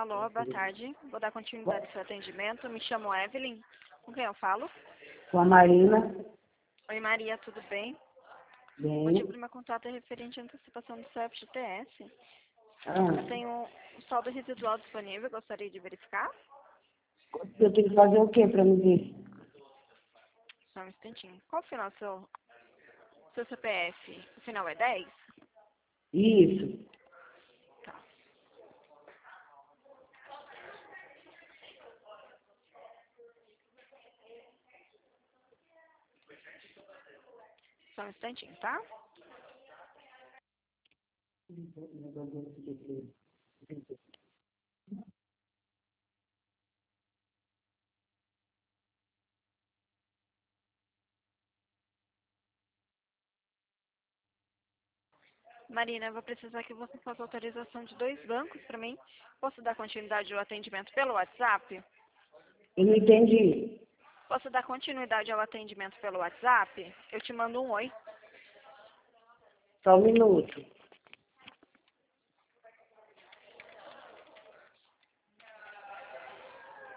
Alô, boa tarde. Vou dar continuidade ao seu atendimento. Me chamo Evelyn. Com quem eu falo? Com a Marina. Oi, Maria, tudo bem? O Bem. motivo do meu contato é referente à antecipação do seu FGTS. Eu tenho um saldo residual disponível, gostaria de verificar? Eu tenho que fazer o que para me ver? Só um instantinho. Qual o final do seu CPF? O final é 10? Isso. Tá. Só um instantinho, tá? Marina, eu vou precisar que você faça autorização de 2 bancos para mim. Posso dar continuidade ao atendimento pelo WhatsApp? Eu não entendi. Posso dar continuidade ao atendimento pelo WhatsApp? Eu te mando um oi. Só um minuto.